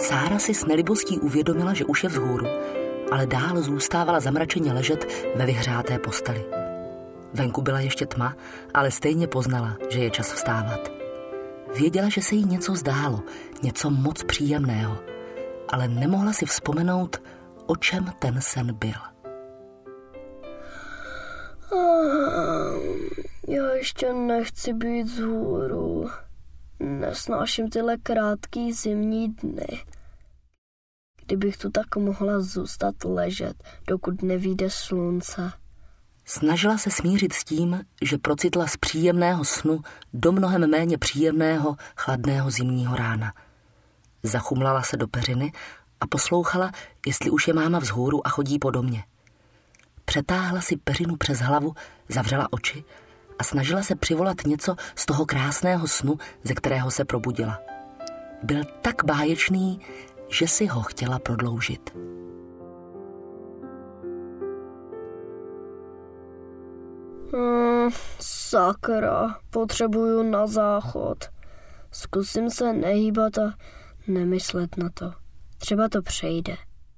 Sára si s nelibostí uvědomila, že už je vzhůru, ale dál zůstávala zamračeně ležet ve vyhřáté posteli. Venku byla ještě tma, ale stejně poznala, že je čas vstávat. Věděla, že se jí něco zdálo, něco moc příjemného, ale nemohla si vzpomenout, o čem ten sen byl. Já ještě nechci být vzhůru. Nesnáším tyhle krátký zimní dny. Kdybych tu tak mohla zůstat ležet, dokud nevyjde slunce. Snažila se smířit s tím, že procitla z příjemného snu do mnohem méně příjemného, chladného zimního rána. Zachumlala se do peřiny a poslouchala, jestli už je máma vzhůru a chodí po domě. Přetáhla si peřinu přes hlavu, zavřela oči a snažila se přivolat něco z toho krásného snu, ze kterého se probudila. Byl tak báječný, že si ho chtěla prodloužit. Sakra, potřebuju na záchod. Zkusím se nehýbat a nemyslet na to. Třeba to přejde.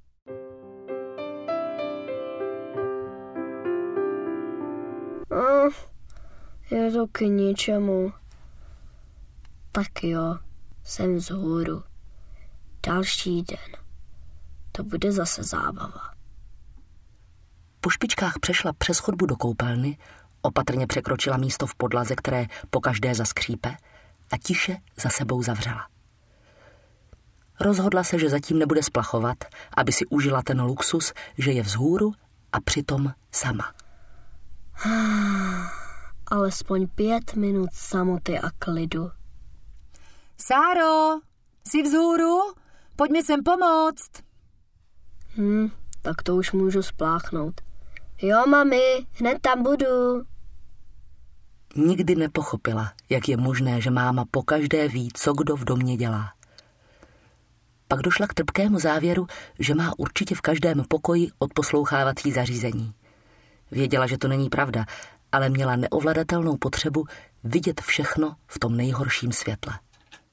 Je to k ničemu. Tak jo, jsem vzhůru. Další den. To bude zase zábava. Po špičkách přešla přes chodbu do koupelny, opatrně překročila místo v podlaze, které pokaždé zaskřípe, a tiše za sebou zavřela. Rozhodla se, že zatím nebude splachovat, aby si užila ten luxus, že je vzhůru a přitom sama. Alespoň 5 minut samoty a klidu. Sáro, jsi vzhůru? Pojď mi sem pomoct. Tak to už můžu spláchnout. Jo, mami, hned tam budu. Nikdy nepochopila, jak je možné, že máma pokaždé ví, co kdo v domě dělá. Pak došla k trpkému závěru, že má určitě v každém pokoji odposlouchávací zařízení. Věděla, že to není pravda, ale měla neovladatelnou potřebu vidět všechno v tom nejhorším světle.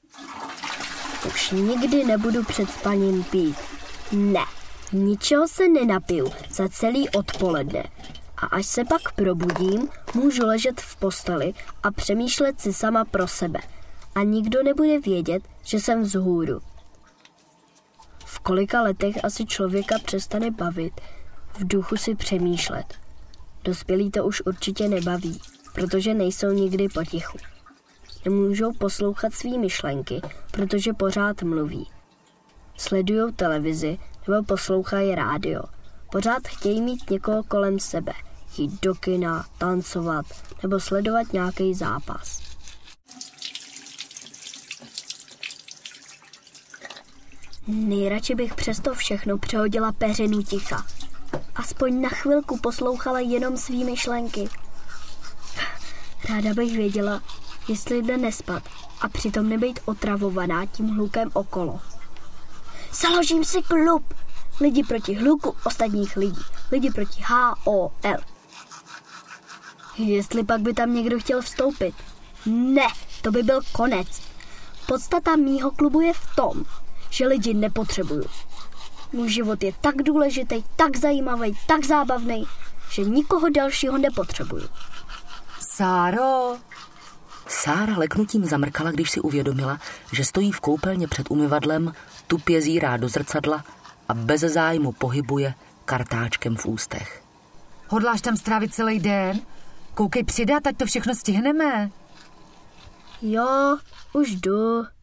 Už nikdy nebudu před spaním pít. Ne, ničeho se nenapiju za celý odpoledne. A až se pak probudím, můžu ležet v posteli a přemýšlet si sama pro sebe. A nikdo nebude vědět, že jsem vzhůru. V kolika letech asi člověka přestane bavit v duchu si přemýšlet. Dospělí to už určitě nebaví, protože nejsou nikdy potichu. Nemůžou poslouchat svý myšlenky, protože pořád mluví. Sledujou televizi nebo poslouchají rádio. Pořád chtějí mít někoho kolem sebe, jít do kina, tancovat nebo sledovat nějaký zápas. Nejradši bych přesto všechno přehodila peřinu ticha. Aspoň na chvilku poslouchala jenom svý myšlenky. Ráda bych věděla, jestli jde nespat a přitom nebejt otravovaná tím hlukem okolo. Založím si klub. Lidi proti hluku ostatních lidí. Lidi proti HOL. Jestli pak by tam někdo chtěl vstoupit. Ne, to by byl konec. Podstata mýho klubu je v tom, že lidi nepotřebuju. Můj život je tak důležitý, tak zajímavý, tak zábavný, že nikoho dalšího nepotřebuju. Sáro! Sára leknutím zamrkala, když si uvědomila, že stojí v koupelně před umyvadlem, tupě zírá do zrcadla a bez zájmu pohybuje kartáčkem v ústech. Hodláš tam strávit celý den? Koukej přidat, ať to všechno stihneme. Jo, už jdu.